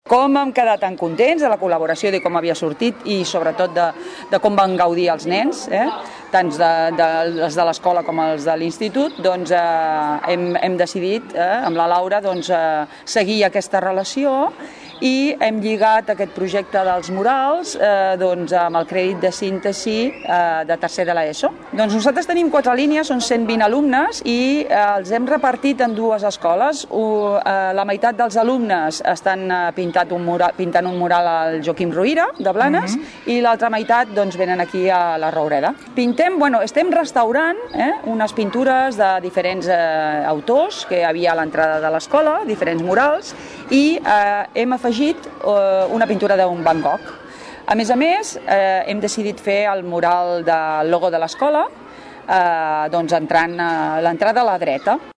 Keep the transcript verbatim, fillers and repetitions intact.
Com hem quedat tan contents de la col·laboració, de com havia sortit i sobretot de, de com van gaudir els nens, eh? tant de, de, els de l'escola com els de l'institut, doncs eh, hem, hem decidit eh, amb la Laura doncs, eh, seguir aquesta relació i hem lligat aquest projecte dels murals eh, doncs, amb el crèdit de síntesi eh, de tercer de l'ESO. Doncs nosaltres tenim quatre línies, són cent vint alumnes i eh, els hem repartit en dues escoles. U, eh, la meitat dels alumnes estan eh, pintat un mural, pintant un mural al Joaquim Ruyra, de Blanes, mm-hmm. i l'altra meitat doncs, venen aquí a la Roureda. Pintem, bueno, estem restaurant eh, unes pintures de diferents eh, autors que hi havia a l'entrada de l'escola, diferents murals, i eh, hem afegit eh, una pintura d'un Van Gogh. A més a més, eh, hem decidit fer el mural del logo de l'escola, eh, doncs entrant a l'entrada a la dreta.